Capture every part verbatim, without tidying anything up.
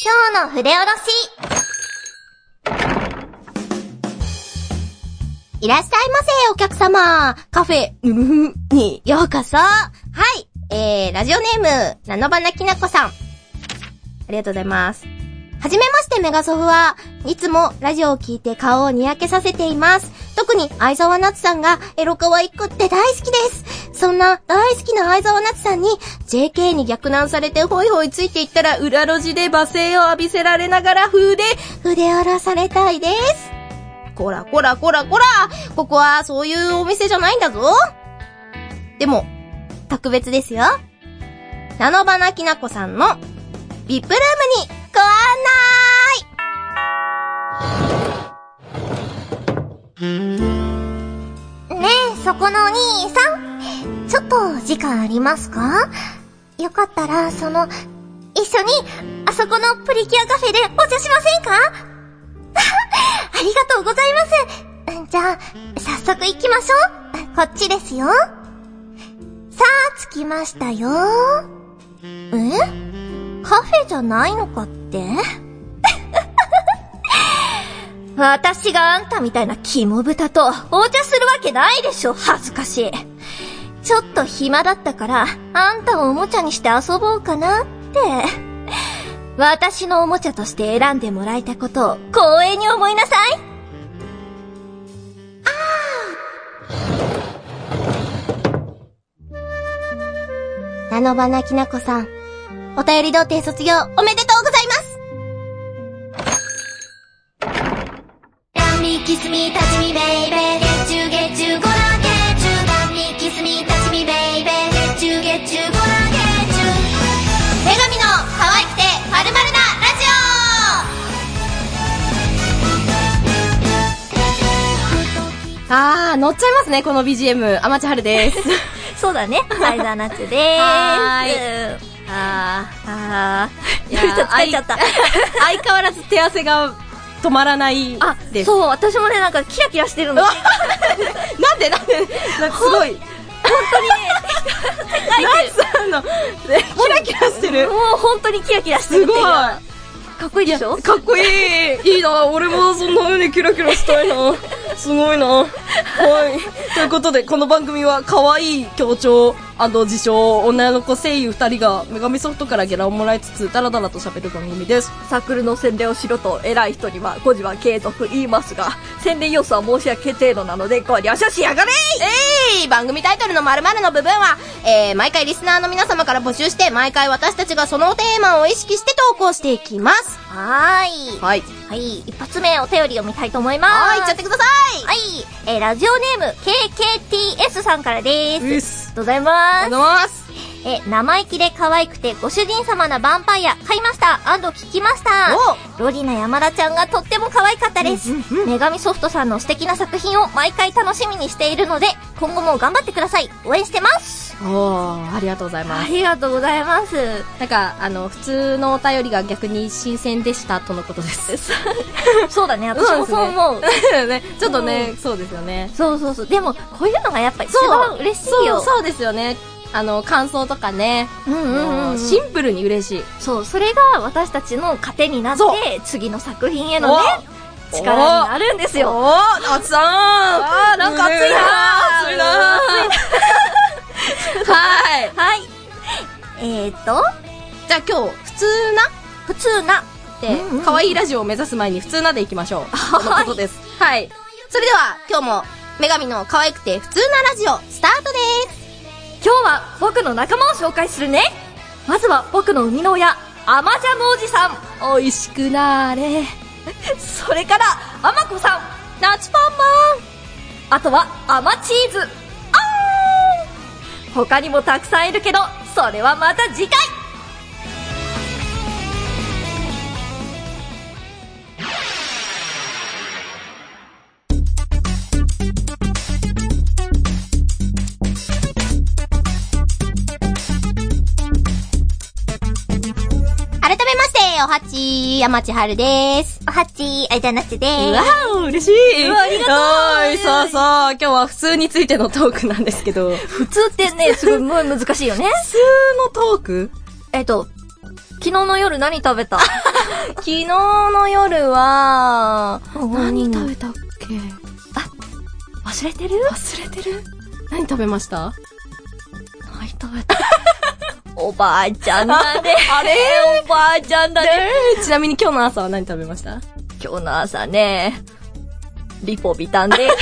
今日の筆下ろし。いらっしゃいませ、お客様。カフェ、うむふにようこそ。はい。えー、ラジオネーム、なのばなきなこさん。ありがとうございます。はじめまして、メガソフは、いつもラジオを聞いて顔をにやけさせています。特に相沢夏さんがエロ可愛くって大好きです。そんな大好きな相沢夏さんに ジェーケー に逆難されてホイホイついていったら裏路地で罵声を浴びせられながら風で筆下ろされたいです。こらこらこらこら、ここはそういうお店じゃないんだぞ。でも、特別ですよ。なのばなきなこさんのビップルームにご案内。ねえ、そこのお兄さん、ちょっと時間ありますか？よかったら、その、一緒に、あそこのプリキュアカフェでお茶しませんか？ありがとうございます。じゃあ、早速行きましょう。こっちですよ。さあ、着きましたよ。え？カフェじゃないのかって私があんたみたいな肝豚とお茶するわけないでしょ。恥ずかしい。ちょっと暇だったからあんたをおもちゃにして遊ぼうかなって。私のおもちゃとして選んでもらえたことを光栄に思いなさい。あー。なのばなきなこさん、お便り童貞卒業おめでとうございます。ガンミキスミタチミベイベー、月中月中ご覧月中、ガンミキスミタチミベイベー、月中月中ご覧月中、女神の可愛くてまるまるなラジオ。あー、乗っちゃいますね、この ビージーエム。天地春です。そうだね、相沢夏でーす。はーい。あー、あー、いやー、疲れちゃった。相変わらず手汗が止まらないです。そう、私もね、なんかキラキラしてるの。なんでなんでなんかすごい。本当にね、夏さんの、キラキラしてる。もう本当にキラキラしてる。すごい。かっこいいでしょ？かっこいい。いいな。俺もそんな風にキラキラしたいな。すごいな。はい。ということで、この番組は可愛い協調自称女の子声優二人が女神ソフトからギャラをもらいつつダラダラと喋る番組です。 サークルの宣伝をしろと偉い人には語字は継続言いますが、宣伝要素は申し訳程度なのでご了承しやがれ。 えい、番組タイトルの〇〇の部分は、えー、毎回リスナーの皆様から募集して、毎回私たちがそのテーマを意識して投稿していきます。 はーい。 はい。 はい。一発目お便り読みたいと思います。 はい、いっちゃってください。 はい。えー、ラジオネーム ケーケーティーエス さんからでーす。 うっす。 ありがとうございます。 ありがとうございます。 え、生意気で可愛くてご主人様なヴァンパイア買いました&聞きました。ロリナ山田ちゃんがとっても可愛かったです。うんうんうん、女神ソフトさんの素敵な作品を毎回楽しみにしているので、今後も頑張ってください。応援してます。 おー、ありがとうございます。 ありがとうございます。 なんか、あの、普通のお便りが逆に新鮮でしたとのことです。 そうだね、私もそう思う。 ね、ちょっとね、うん、そうですよね。 そうそうそう。でも、こういうのがやっぱ一番嬉しいよ。 そう、そうですよね。あの、感想とかね。 うんうんうん、うん。 シンプルに嬉しい。 そう、それが私たちの糧になって、次の作品へのね、力になるんですよ。 おー、熱さん。あー、なんか熱いなー。熱いなー。はい。 はい。えーと、 じゃあ今日、普通な普通な。 で、うんうん、可愛いラジオを目指す前に普通なでいきましょう。そのことです。はい。それでは、今日も、女神の可愛くて普通なラジオ、スタートです。 今日は僕の仲間を紹介するね。まずは僕の生みの親、アマジャムおじさん。 おいしくなーれ。 それから、アマコさん。 ナチパンマン。あとは、アマチーズ。あー。他にもたくさんいるけど、それはまた次回。 改めまして、おはちー、山地春でーす。 おはちー、あいだなちでーす。 うわー、嬉しい。 うわ、ありがとう。 はい、そうそう。今日は普通についてのトークなんですけど。 普通ってね、すごい難しいよね。 普通のトークえっと、昨日の夜何食べた？ 昨日の夜は、何食べたっけ？ あ、忘れてる？ 忘れてる？何食べました？ 何食べた？おばあちゃんだね。 あれおばあちゃんだね。 ちなみに今日の朝は何食べました？ 今日の朝ね、リポビタンで。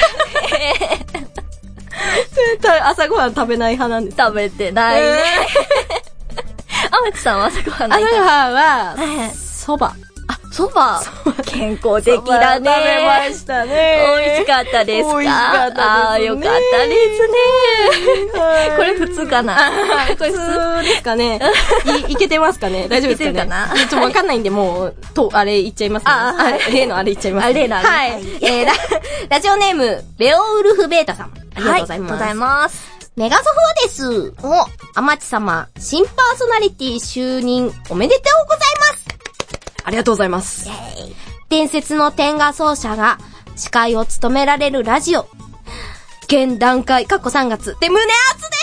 朝ごはん食べない派なんです。 食べてないね。あまちさんは朝ごはんない朝ごはんは、蕎麦。 あ、蕎麦健康的だね。 食べましたね。 美味しかったですか？ 美味しかったですね。 ああ、よかったですね。これ普通かな？ これ普通ですかね。い、いけてますかね？大丈夫ですかね？いけてるかな？ちょっとわかんないんで、もう、と、あれ言っちゃいますね。ああ、例のあれ言っちゃいます。 あ、例のあれ。 はい。えー、ラ、ラジオネーム、ベオウルフベータさん。ありがとうございます。 ありがとうございます。 メガソフォです。お、あまち様、新パーソナリティ就任おめでとうございます。ありがとうございます。伝説の天下奏者が司会を務められるラジオ。現段階、かっこさんがつで胸熱です、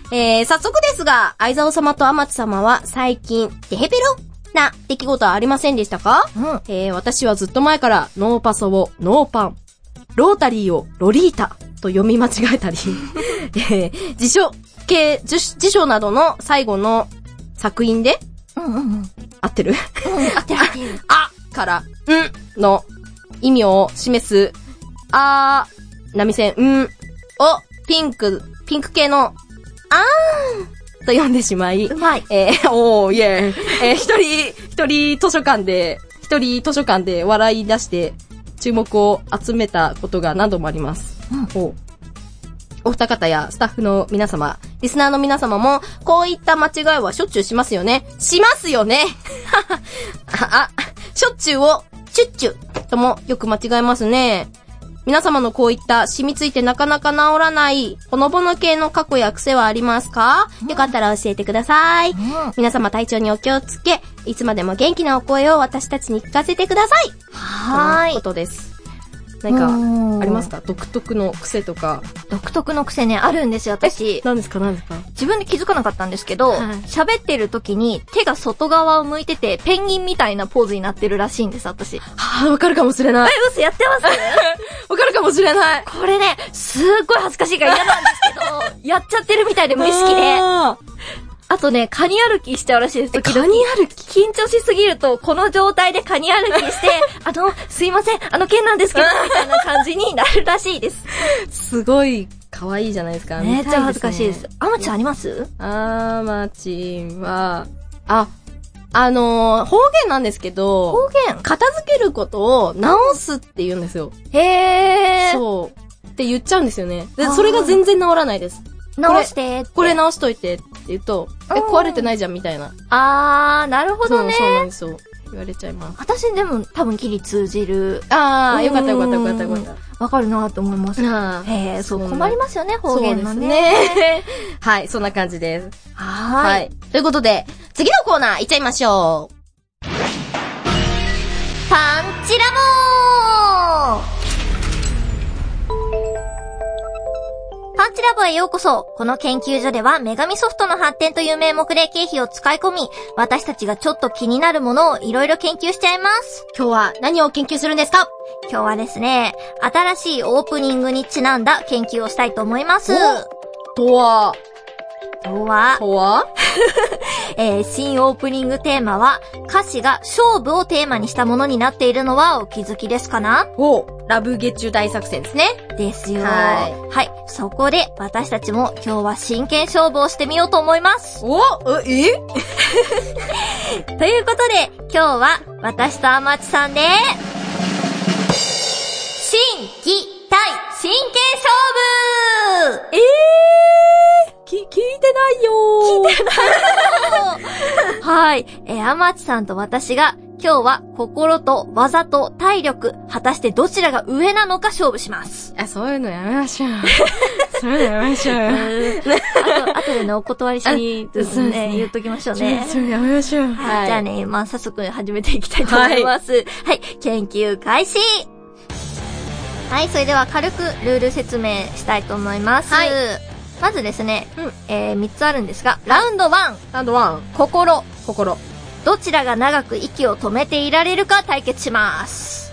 うん、えー、早速ですが、相沢様とあまち様は最近、デヘペロな出来事はありませんでしたか？うん、えー、私はずっと前からノーパソをノーパン、ロータリーをロリータと読み間違えたり、えー、辞書系、辞書などの最後の作品で、 うんうんうん、 合ってる？うん、 合ってる合ってる。 あから、んの意味を示す、あー、波線、んをピンク、ピンク系の、あーんと読んでしまい、 うまい。 えー、おー、イェーイ。えー、一人、一人図書館で、一人図書館で笑い出して、注目を集めたことが何度もあります。うん、お, お二方やスタッフの皆様、リスナーの皆様も、こういった間違いはしょっちゅうしますよね。しますよね。あ、しょっちゅうを、チュッチュともよく間違えますね。皆様のこういった染みついてなかなか治らない、ほのぼの系の過去や癖はありますか？うん、よかったら教えてください。うん、皆様体調にお気をつけ、いつまでも元気なお声を私たちに聞かせてください。 はーい。 ということです。何か、ありますか？独特の癖とか。 独特の癖ね、あるんですよ、私。 何ですか何ですか？ 自分で気づかなかったんですけど、喋、はい、ってる時に手が外側を向いてて、ペンギンみたいなポーズになってるらしいんです、私。 はぁ、わかるかもしれない。 え、嘘やってますわかるかもしれない。 これね、すっごい恥ずかしいから嫌なんですけど、やっちゃってるみたいで無意識で。あとね、カニ歩きしちゃうらしいです。時々。 カニ歩き緊張しすぎると、この状態でカニ歩きして、あの、すいません、あの件なんですけど、みたいな感じになるらしいです。 すごい、可愛いじゃないですか。 めっちゃ恥ずかしいです。あまちゃんあります？ あまちは、あ、あのー、方言なんですけど、 方言片付けることを直すって言うんですよ。 へー。 そう。って言っちゃうんですよね。で、それが全然治らないです。 直してって。 これ直しといてって言うと、え、壊れてないじゃんみたいな。 あー、なるほどね。 そう、そうなんですよ。言われちゃいます。 私でも多分ギリ通じる。 あー、よかったよかったよかったよかった。 わかるなと思います。 あー。 へー、そう、困りますよね、方言のね。 そうですね。はい、そんな感じです。 はーい。 はい。ということで、次のコーナー行っちゃいましょう。 パンチラボー！パンチラボへようこそ。この研究所では女神ソフトの発展という名目で経費を使い込み、私たちがちょっと気になるものをいろいろ研究しちゃいます。 今日は何を研究するんですか？ 今日はですね、新しいオープニングにちなんだ研究をしたいと思います。 とはとはとはえー、新オープニングテーマは、歌詞が勝負をテーマにしたものになっているのはお気づきですかな？ お、ラブゲチュ大作戦ですね。 ですよ。 はい。 はい。そこで、私たちも今日は真剣勝負をしてみようと思います。 おえということで、今日は、私とあまちさんで、心技体真剣勝負えーき、聞いてないよー。聞いてないよー。はい。えー、あまちさんと私が、今日は心と技と体力、果たしてどちらが上なのか勝負します。 あ、そういうのやめましょう。そういうのやめましょう。 あと、あとでね、お断りしにですね、言っときましょうね。 そういうのやめましょう。 はい。じゃあね、まあ、早速始めていきたいと思います。はい。はい、研究開始。はい、それでは軽くルール説明したいと思います。はい。まずですね、うん、えー、みっつあるんですが、ラウンドワン。 ラウンドワン。 心。 心。 どちらが長く息を止めていられるか対決します。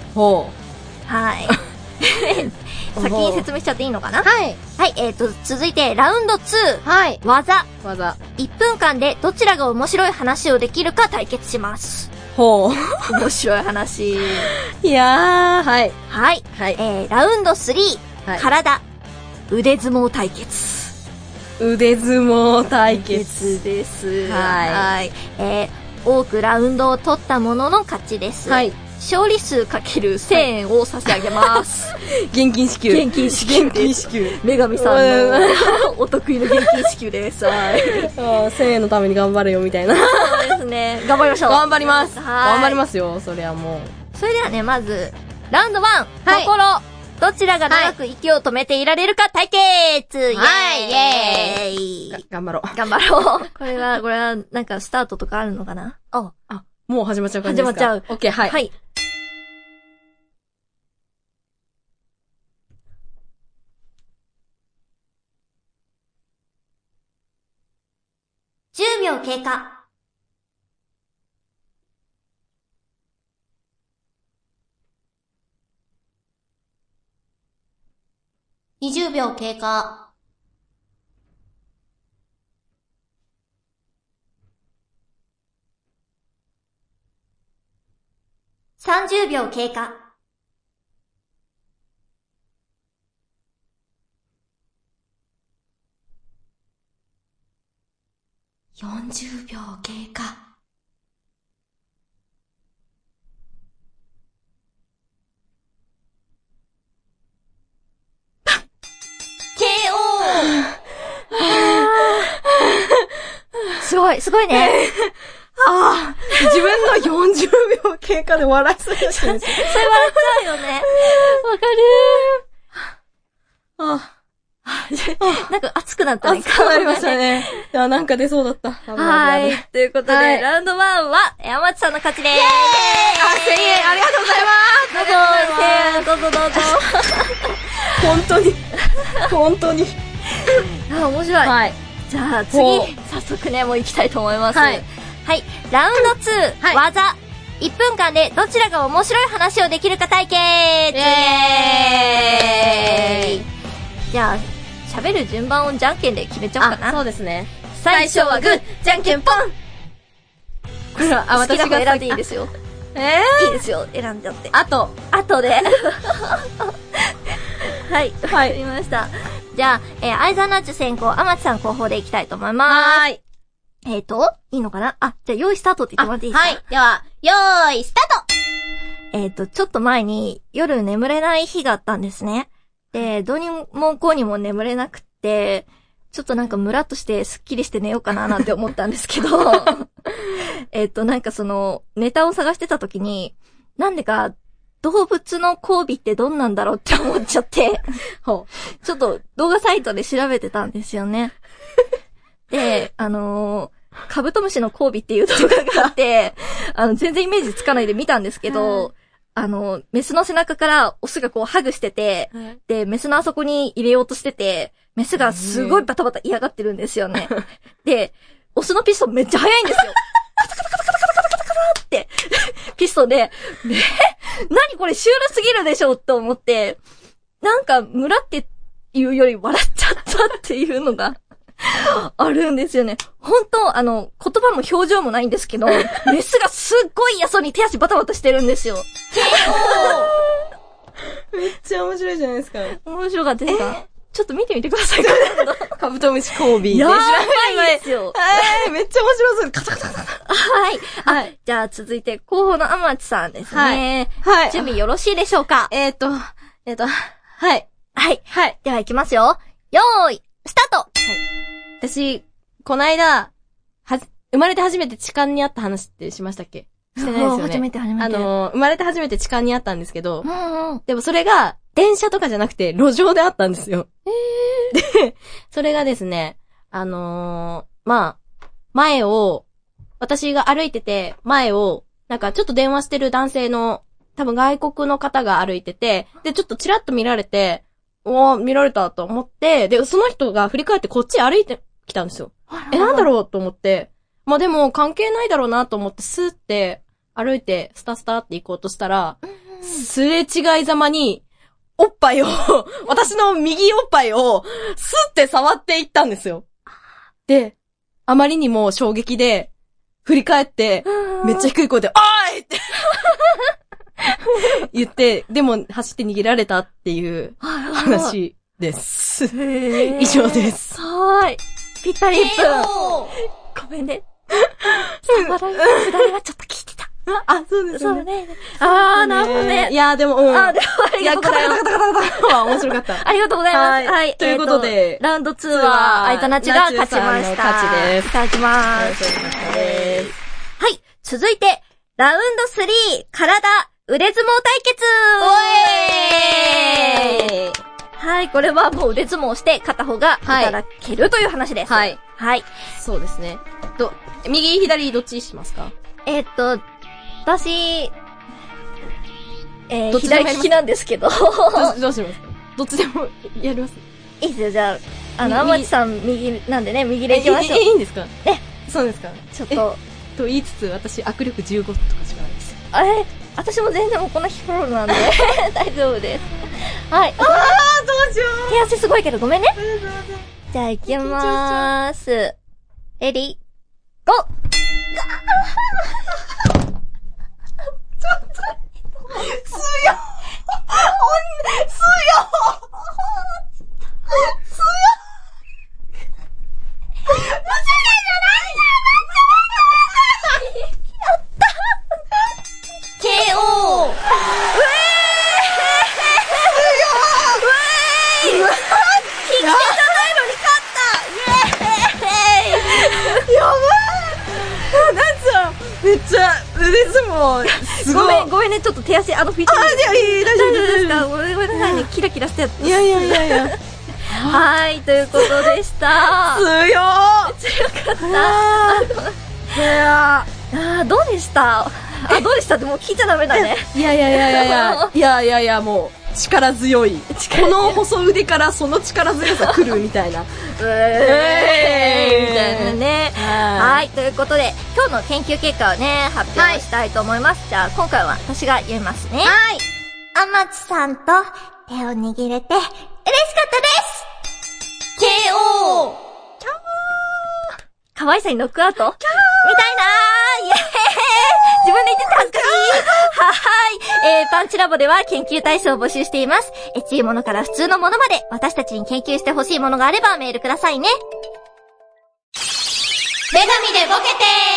ほう。はい。先に説明しちゃっていいのかな？ はい。 はい、えーと、続いて、ラウンドツー。 はい。 技。 技。 いっぷんかんでどちらが面白い話をできるか対決します。 ほう。面白い話。 いやー、はい。 はい。 はい。 えー、ラウンドスリー。はい、体。腕相撲対決。 腕相撲対決です。 はい。 はい。えー、多くラウンドを取ったものの勝ちです。はい。勝利数かけるせんえんを差し上げます。 現金支給。 現金支給。 現金支給。 女神さんのお得意の現金支給です。はい。 せんえんのために頑張れよみたいな。 そうですね。頑張りましょう。 頑張ります。頑張りますよ、それはもう。それではね、まず、ラウンドワン、心。どちらが長く息を止めていられるか対決。 はい、 イェーイ。 頑張ろう。 頑張ろう。これは、これは、なんかスタートとかあるのかな？ あ、あ、もう始まっちゃう感じですか？ 始まっちゃう。 オッケー、はい。 はい。じゅうびょう経過。にじゅうびょう経過。さんじゅうびょう経過。よんじゅうびょう経過。ケーオー すごい、すごいね。 ああ、自分のよんじゅうびょう経過で笑いすぎてるんですよ。それ笑っちゃうよね。わかるー。ああ。なんか熱くなったね。 熱くなりましたね。いや、なんか出そうだった。 はい。ということで、はい、ラウンドワンは山内さんの勝ちでーす。 あ、せんえんありがとうございます。 どうぞ、せんえんどうぞどうぞ。 本当に、本当に。 あ、面白い。はい。じゃあ次、早速ね、もう行きたいと思います。はい。はい。ラウンドツー、はい、技。いっぷんかんでどちらが面白い話をできるか対決。イエーイ。じゃあ、喋る順番をじゃんけんで決めちゃおうかな。 そうですね。 最初はグー、じゃんけんポン。 これは、あ、私が選んでいいですよ。 えー、いいですよ、選んじゃって。 あと。 あとで。はい。 はい。 わかりました。じゃあ、えー、アイザーナッチ先行、アマチさん後方でいきたいと思います。 はーい。 えーと、いいのかなあ、じゃあ、用意スタートって言ってもらっていいですか？ はい。では、用意スタート。えーと、ちょっと前に夜眠れない日があったんですね。で、どうにもこうにも眠れなくって、ちょっとなんかムラっとしてスッキリして寝ようかななんて思ったんですけど、えっと、なんかその、ネタを探してた時に、なんでか、動物の交尾ってどんなんだろうって思っちゃって、ちょっと動画サイトで調べてたんですよね。で、あのー、カブトムシの交尾っていう動画があって、あの、全然イメージつかないで見たんですけど、うん、あの、メスの背中からオスがこうハグしてて、うん、で、メスのあそこに入れようとしてて、メスがすごいバタバタ嫌がってるんですよね。で、オスのピストンめっちゃ速いんですよ。カタカタカタカタカタカタカタって、ピストンで、え何これシュールすぎるでしょって思って、なんか、村っていうより笑っちゃったっていうのが、あるんですよね。本当あの、言葉も表情もないんですけど、メスがすっごい嫌そうに手足バタバタしてるんですよ。 めっちゃ面白いじゃないですか。 面白かったですか？ちょっと見てみてください。 カブトムシ交尾。 やばいですよ。 えー、めっちゃ面白そう。カタカタカタ。 はい。はい。じゃあ続いて、候補のアマチさんですね。はい。はい。準備よろしいでしょうか？ えーと、えーと、はい。 はい。はい。では行きますよ。よーい、スタート！はい。 私、この間、はず、生まれて初めて痴漢にあった話ってしましたっけ？してないですよね。 初めて初めて。 あの、生まれて初めて痴漢にあったんですけど、 うんうん、 でもそれが、電車とかじゃなくて、路上であったんですよ。 えー、で、それがですね、あのー、まあ、前を、私が歩いてて、前を、なんかちょっと電話してる男性の、多分外国の方が歩いてて、で、ちょっとチラッと見られて、おー、見られたと思って、で、その人が振り返ってこっち歩いてきたんですよ。え、なんだろうと思って、 まあでも関係ないだろうなと思ってスーって歩いてスタスタって行こうとしたら、すれ違いざまにおっぱいを、私の右おっぱいをスーって触っていったんですよ。で、あまりにも衝撃で振り返って、めっちゃ低い声で、おーいって言って、でも走って逃げられたっていう話です。以上です。 はーい。ぴったりいっぷん。ごめんね。サバライのくだりはちょっと聞いてた。 あ、そうですね。 そうね。あー、なるほどね。 いやーでも、うん。 あー、でもありがとうございます。 いや、カタカタカタカタカタは面白かった。 ありがとうございます。はい。 ということで、 ラウンドツーは、あいたなちが勝ちました。 勝ちです。 いただきます。はい。続いて、ラウンドスリー、体、腕相撲対決おーいはい、これはもう腕相撲して片方がいただけるという話です。 はい。 はい。 そうですね。と、右、左、どっちしますか？ えー、っと、私、えー、左利きなんですけど。どう、どうしますか？どっちでもやります？ いいですよ、じゃあ、あの、あまちさん右なんでね、右で行きましょう。 え、いいんですか？ ね。 そうですか？ ちょっと。 と言いつつ、私、握力じゅうごとかしかないです。 あれ私も全然もうこんなヒフロールなんで、大丈夫です。はい。 あー、どうしよう。 手汗すごいけどごめんね。じゃあ行きまーす。レディー、ゴーちょっと、すよすよすよ間違いじゃないやったケーオー うえーうえーうえー引きじゃないのに勝ったイエーイやばいなんつうめっちゃ腕相撲すごいごめんごめんねちょっと手足あのフィットあいやいや大丈夫ですかごめんなさいねキラキラしたやついやいやいやいやはいということでした強ー強かったいやあどうでしたあどうでしたってもう聞いちゃダメだねいやいやいやいやいやいやいやいやもう力強いこの細腕からその力強さ来るみたいなうえーみたいなねはいということで今日の研究結果をね発表したいと思います、はい、じゃあ今回は私が読みますねはいあまちさんと手を握れて嬉しかったですケーオー キャー可愛さにノックアウトみたいなーイエーイ自分で言ってて恥ずかしいはーい。えー、パンチラボでは研究対象を募集しています。エチいものから普通のものまで、私たちに研究してほしいものがあればメールくださいね。女神でボケ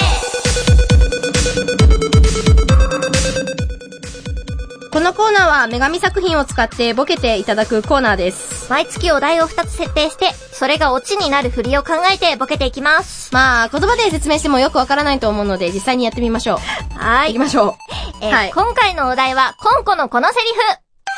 てこのコーナーは女神作品を使ってボケていただくコーナーです。 毎月お題をふたつ設定して、それがオチになる振りを考えてボケていきます。 まあ、言葉で説明してもよくわからないと思うので、実際にやってみましょう。 はい。 行きましょう。 えーはい、今回のお題は、コンコのこのセリフ。わ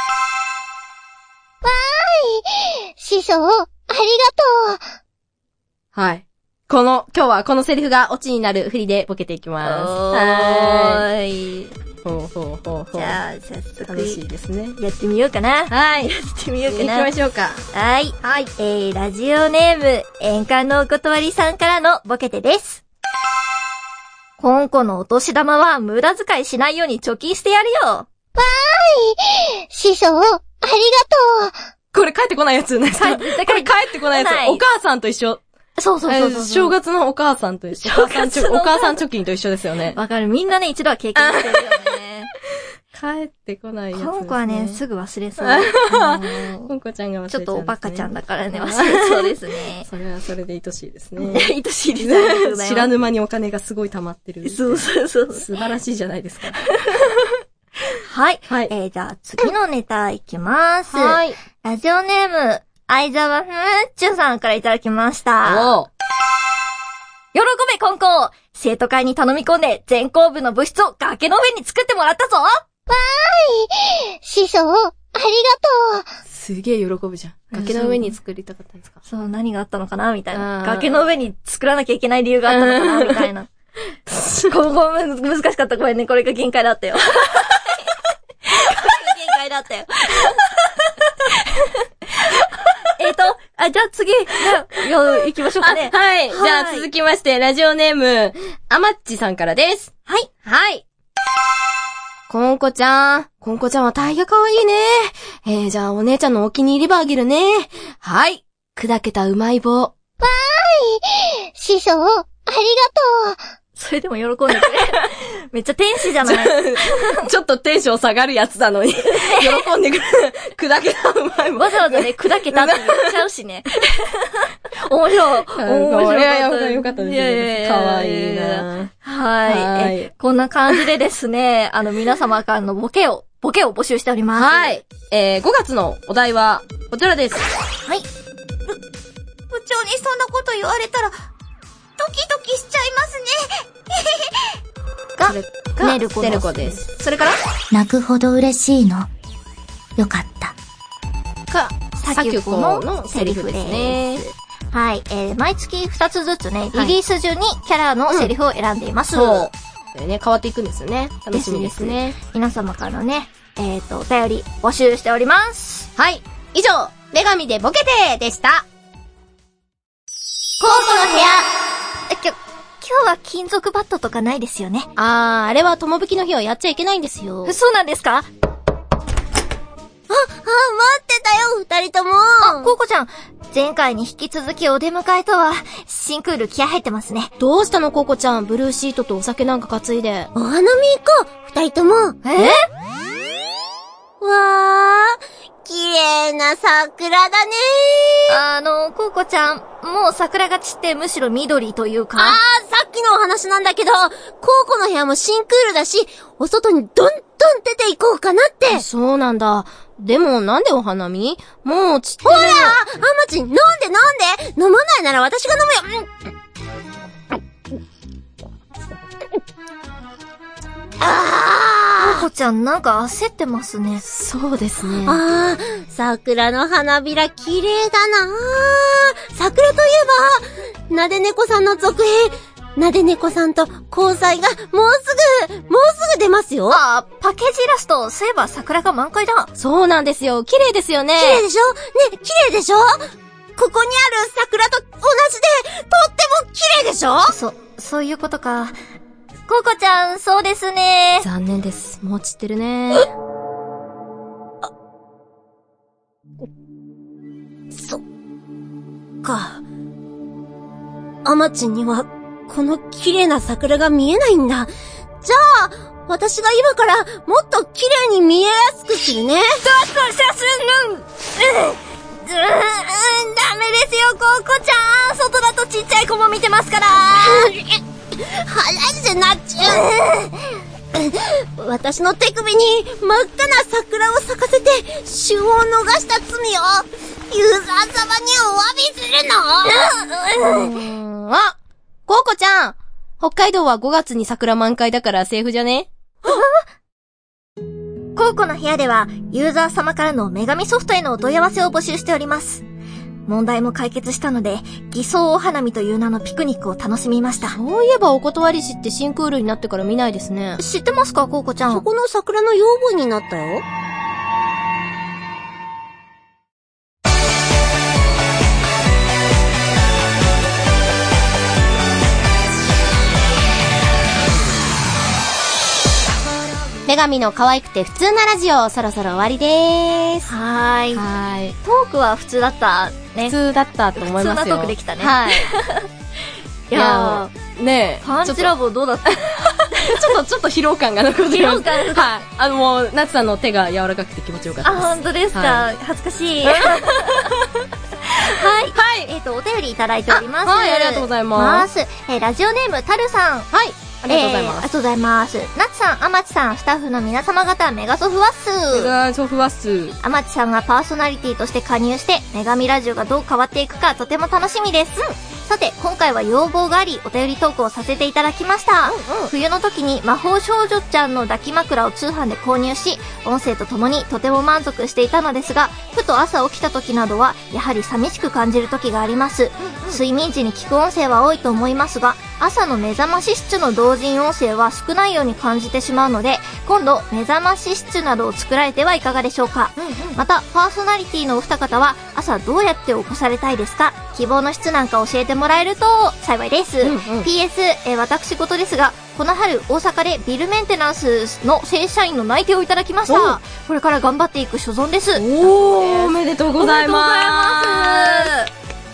ーい、師匠、ありがとう。 はい。この、今日はこのセリフがオチになる振りでボケていきます。 はーい。 ほうほうほうほう。 じゃあ、早速。 楽しいですね。 やってみようかな。 はい。 やってみようかな。 行きましょうか。 はい。はい。えー、ラジオネーム、円環のお断りさんからのボケてです。コンコのお年玉は無駄遣いしないように貯金してやるよ。わーい。師匠、ありがとう。 これ帰ってこないやつね。これ帰ってこないやつ。お母さんと一緒。 そうそうそうそう。 正月のお母さんと一緒。お母さん貯、お母さん貯金と一緒ですよね。 わかる。みんなね、一度は経験してるよね。 帰ってこないやつですね。 コンコはね、すぐ忘れそう。 コンコちゃんが忘れちゃう、ね。 ちょっとおバカちゃんだからね、忘れそうですね。 それはそれで愛しいですね。 愛しいですね。 知らぬ間にお金がすごい溜まってる。 そうそうそう。 素晴らしいじゃないですか。 はい。はい。えー、じゃあ次のネタいきます。 はい。 ラジオネーム、相沢ふむっちゅさんからいただきました。お喜べコンコ生徒会に頼み込んで全校部の部室を崖の上に作ってもらったぞわーい師匠、ありがとうすげえ喜ぶじゃん。崖の上に作りたかったんですか？ そう、何があったのかなみたいな。崖の上に作らなきゃいけない理由があったのかなみたいな。ここ難しかった。ごめんね。これが限界だったよ。これが限界だったよ。えっと、ああ、じゃあ次、じゃあ、よ、行きましょうかね。 はい。じゃあ続きまして、ラジオネーム、あまっちさんからです。 はい。 はい。こんこちゃん。こんこちゃんは大変可愛いね。えー、じゃあお姉ちゃんのお気に入りバーあげるね。はい。砕けたうまい棒。わーい。師匠、ありがとう。それでも喜んでくれ。めっちゃ天使じゃないちょっとテンション下がるやつなのに。喜んでくれ。砕けたうまい棒。 わざわざね、砕けたって言っちゃうしね。面白い。面白い。 よかったです。いやいやいやかわいいな。 はい。はい。こんな感じでですね、あの皆様からのボケを、ボケを募集しております。 はい。えー、ごがつのお題は、こちらです。 はい。部、部長にそんなこと言われたら、ドキドキしちゃいますね。が、 ねるこです。ねるこです。それから泣くほど嬉しいの。よかった。 か、さきゅこのセリフですね。 はい。えー、毎月ふたつずつね、リリース順にキャラのセリフを選んでいます。 うん、そう。ね、変わっていくんですよね。楽しみですね。 です皆様からのね、えっと、お便り募集しております。 はい。以上、女神でボケてでした。 コウコの部屋。え、きょ、今日は金属バットとかないですよね。 あー、あれは友引きの日はやっちゃいけないんですよ。 そうなんですか？あ、あ、待ってたよ、二人とも。あ、コウコちゃん。前回に引き続きお出迎えとは、新クール気合入ってますね。 どうしたのコウコちゃん、ブルーシートとお酒なんか担いで。 お花見行こう、二人とも。え？わー、綺麗な桜だねー。あの、コウコちゃん、もう桜が散ってむしろ緑というか。あー、さっきのお話なんだけど、コウコの部屋も新クールだし、お外にどんどん出ていこうかなって。 そうなんだ。でもなんでお花見？もう散ってる。 ほら、あまち、飲んで飲んで。飲まないなら私が飲むよ。あー。コウコちゃんなんか焦ってますね。 そうですね。 あー、桜の花びら綺麗だなー。桜といえば、なで猫さんの続編、なで猫さんと交際がもうすぐ、もうすぐ出ますよ。あー、パッケージイラスト、そういえば桜が満開だ。 そうなんですよ。綺麗ですよね。 綺麗でしょ？ね、綺麗でしょ？ここにある桜と同じで、とっても綺麗でしょ？そ、そういうことか。コウコちゃん、そうですね。 残念です。もう散ってるね。 あ、そっか。アマチンには、この綺麗な桜が見えないんだ。じゃあ、私が今からもっと綺麗に見えやすくするね。ちょっと写真ぬん。うん。うーん、ダメですよ、コウコちゃん。外だとちっちゃい子も見てますから。腹でなっちゃう。私の手首に真っ赤な桜を咲かせて、旬を逃した罪を、ユーザー様にお詫びするの？ うーん、あ、コウコちゃん、北海道はごがつに桜満開だからセーフじゃね？ コウコの部屋では、ユーザー様からの女神ソフトへのお問い合わせを募集しております。問題も解決したので、偽装お花見という名のピクニックを楽しみました。 そういえばお断りしって新クールになってから見ないですね。 知ってますか、コウコちゃん。そこの桜の養分になったよ。 女神の可愛くて普通なラジオ、そろそろ終わりでーす。 はーい。 はーい。 トークは普通だったね。 普通だったと思いますよ。 普通なトークできたね。 はい。 いやー、ねえ。 パンチラボどうだったちょっと、ちょっと疲労感が残ってます。疲労感はい。あのもう、夏さんの手が柔らかくて気持ちよかったです。 あ、本当ですか。はい、恥ずかしい。はい。はい。えっと、お便りいただいております。 はい、ありがとうございます。 えー、ラジオネーム、たるさん。 はい。ありがとうございます。えー、ありがとうございます。なつさん、あまちさん、スタッフの皆様方、メガソフワッス。 メガソフワッス。 あまちさんがパーソナリティとして加入して、女神ラジオがどう変わっていくか、とても楽しみです。うん、さて、今回は要望があり、お便りトークをさせていただきました。うんうん、冬の時に魔法少女ちゃんの抱き枕を通販で購入し、音声とともにとても満足していたのですが、ふと朝起きた時などは、やはり寂しく感じる時があります。うんうん、睡眠時に聞く音声は多いと思いますが、 朝の目覚まし室の同人音声は少ないように感じてしまうので、今度目覚まし室などを作られてはいかがでしょうか。うんうん、またパーソナリティのお二方は朝どうやって起こされたいですか。希望の質なんか教えてもらえると幸いです。うんうん、ピーエス、えー、私事ですが、この春大阪でビルメンテナンスの正社員の内定をいただきました。これから頑張っていく所存です。おー、おめでとうございます。おめでとうございます。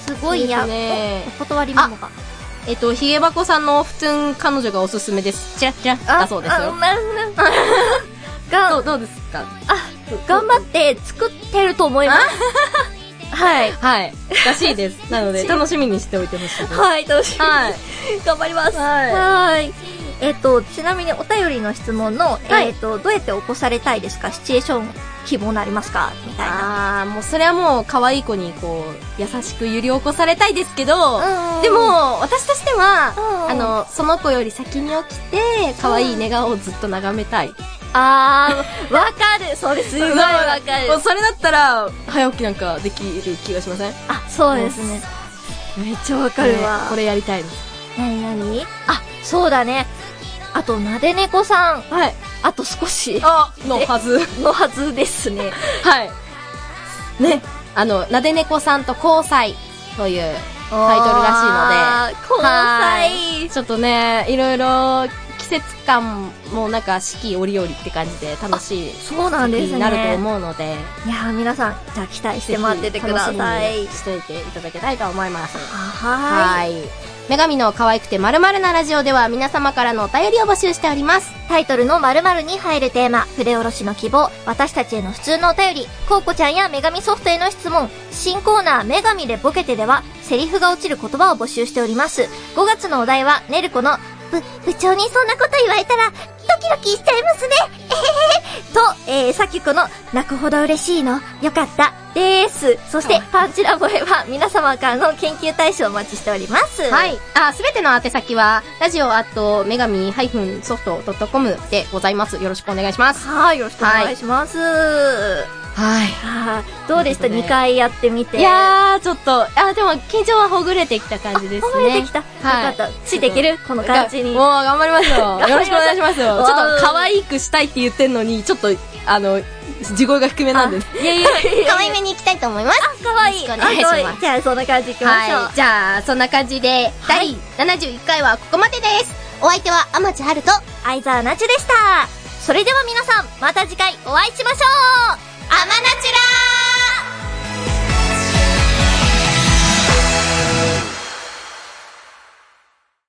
すごいや、ね、お断りメモが。 えっと、ひげばこさんの普通彼女がおすすめです。チラチラだそうですよ。なるほど。どう、どうですか？ あ、頑張って作ってると思います。はい。 はい。らしいです。なので、楽しみにしておいてほしいです。 はい、楽しみに。 はい。 頑張ります。 はい。 はい。えっと、ちなみにお便りの質問の、はい、えっと、どうやって起こされたいですか？シチュエーション希望なりますか？みたいな。 ああ、もうそれはもう可愛い子にこう、優しく揺り起こされたいですけど、でも、私としては、あの、その子より先に起きて、可愛い寝顔をずっと眺めたい。 あー、わかる。それすごいわかる。 もうそれだったら、早起きなんかできる気がしません？ あ、そうですね。めっちゃわかるわ。 これやりたいです。 なになに？あ、そうだね。あと、なで猫さん。 はい。 あと少し。 あ、のはず。 のはずですね。 はい。ね。あの、なで猫さんと交際というタイトルらしいので。 交際。 ちょっとね、いろいろ季節感もなんか四季折々って感じで楽しい。 そうなんですね。 になると思うので。 いやー、皆さん、じゃあ期待して待っててください。 しておいていただきたいと思います。 はーい。 女神の可愛くて〇〇なラジオでは皆様からのお便りを募集しております。 タイトルの〇〇に入るテーマ、筆下ろしの希望、私たちへの普通のお便り、コウコちゃんや女神ソフトへの質問、新コーナー女神でボケてでは、セリフが落ちる言葉を募集しております。ごがつのお題は、ねるこの、ぶ、部長にそんなこと言われたら、ドキドキしちゃいますね。えへへと、えー、さきこの、泣くほど嬉しいの、よかった、です。そして、パンチラボへは、皆様からの研究対象をお待ちしております。 はい。あ、すべての宛先は、ラジオアットメガミハイフンソフトドットコムでございます。よろしくお願いします。 はい、よろしくお願いします。 はい。 はい。どうでした、ね、にかいやってみて。 いやー、ちょっと、あ、でも、緊張はほぐれてきた感じですね。 ほぐれてきた。はい。よかった。ついていけるこの感じに。 もう、頑張りますよ。よろしくお願いしますよ。ちょっと、可愛くしたいって言ってんのに、ちょっと、あの、地声が低めなんで。いやいや、可愛めに行きたいと思います。 あ、可愛い。お願いします。じゃあ、そんな感じ行きましょう。 はい。じゃあ、そんな感じで、だいななじゅういっかいはここまでです。お相手は、天地春と、 相沢なちでした。それでは皆さん、また次回お会いしましょう。 アマナチュラー